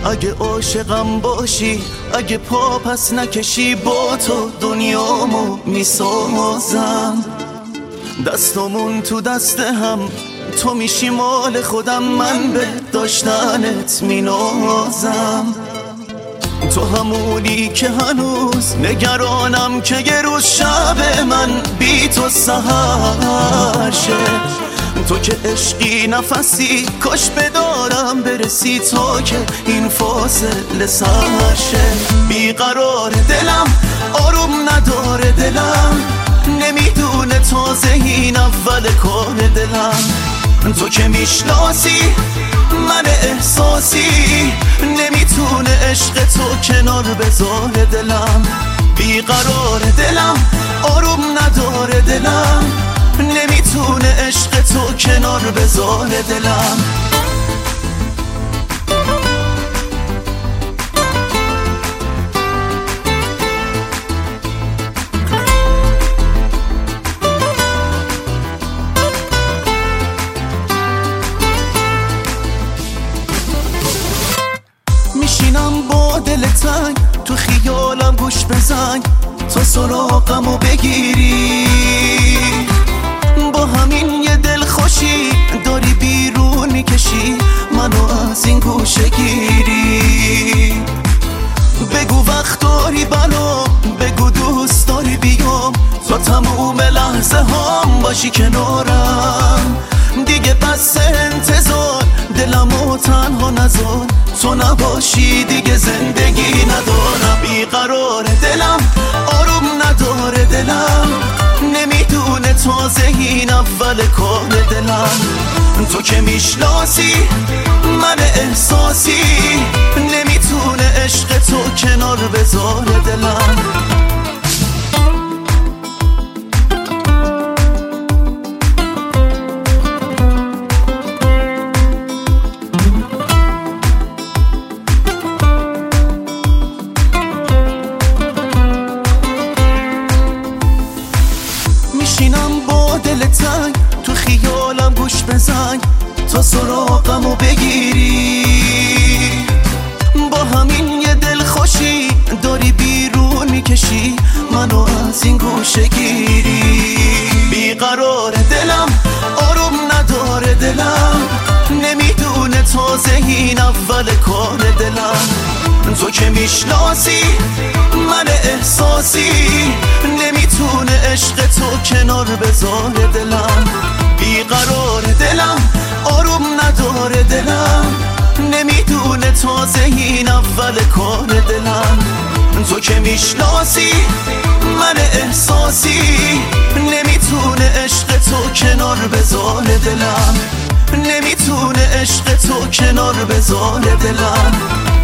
اگه عاشقم باشی، اگه پا پس نکشی، با تو دنیامو میسازم. دستمون تو دست هم، تو میشی مال خودم، من به داشتنت مینازم. تو همونی که هنوز نگرانم که یه روز شب من بی تو سحر شه. تو که عشقی نفسی، کاش بدارم برسی تا که این فاصله سر شه. بیقرار دلم، آروم نداره دلم، نمیدونه تازه این اول کار دلم. تو که میشناسی من احساسی، نمیتونه عشق تو کنار بذاره دلم. بیقرار دلم، آروم نداره دلم، نمیتونه عشق تو کنار بذاره دلم. میشینم با دل تنگ، تو خیالم گوش بزن تا سراغمو بگیری. با همین یه دل خوشی داری بیرون میکشی منو از این گوشه گیری. بگو وقت داری بلا، بگو دوست داری بیام، تا تموم لحظه هم باشی کنارم. دیگه بس انتظار، دلمو تنها نذار، تو نباشی دیگه زندگی ندارم. بیقرار دلم، آروم نداره دلم، نمیدونه تازه این اول کار دلم. تو که میشناسی من احساسی، نمیتونه عشق تو کنار بذاره دلم. میشینم با دل تنگ، تو خیالم گوش بزن تا سراغمو بگیری. با همین یه دل خوشی داری بیرون میکشی منو از این گوشه گیری. بیقرار دلم، آروم نداره دلم، نمیدونه تازه این اول کار دلم. تو که میشناسی من احساسی، نمیتونه عشق تو کنار بذاره دلم. بیقرار دلم، آروم نداره دلم، نمیدونه تازه این اول کار دلم. تو که میشناسی من احساسی، نمیتونه عشق تو کنار بذاره دلم، نمیتونه عشق تو کنار بذاره دلم.